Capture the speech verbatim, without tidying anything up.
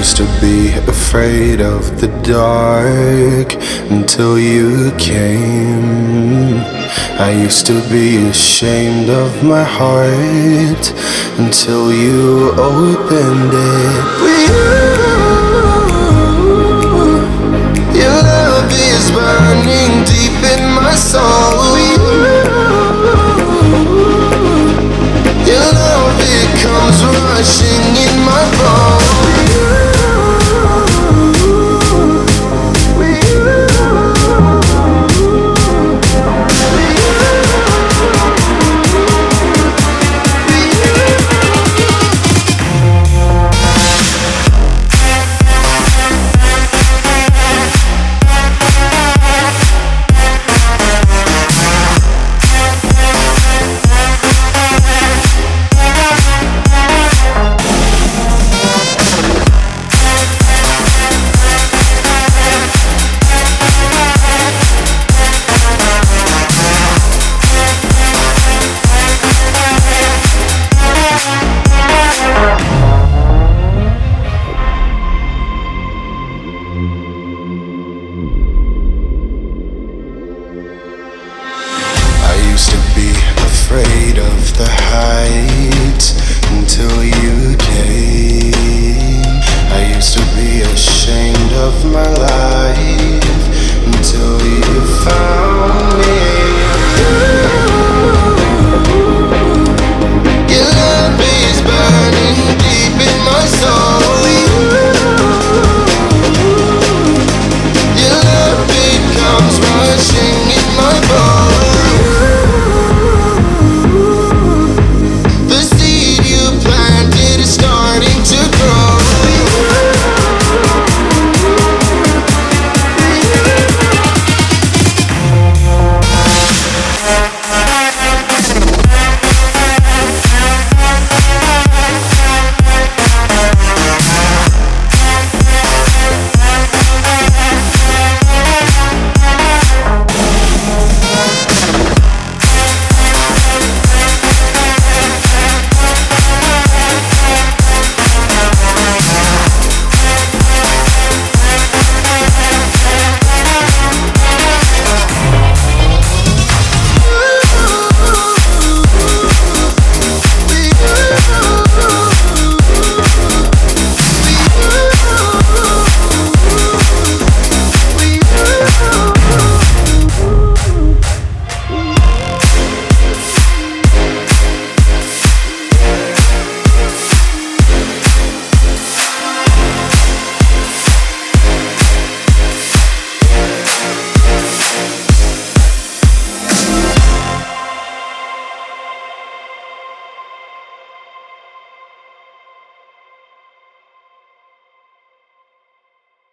used to be afraid of the dark until you came. I used to be ashamed of my heart until you opened it. With you, your love is burning deep in my soul. Your love, it comes rushing in my bones. Used to be afraid of the heights until you came. I used to be ashamed of my life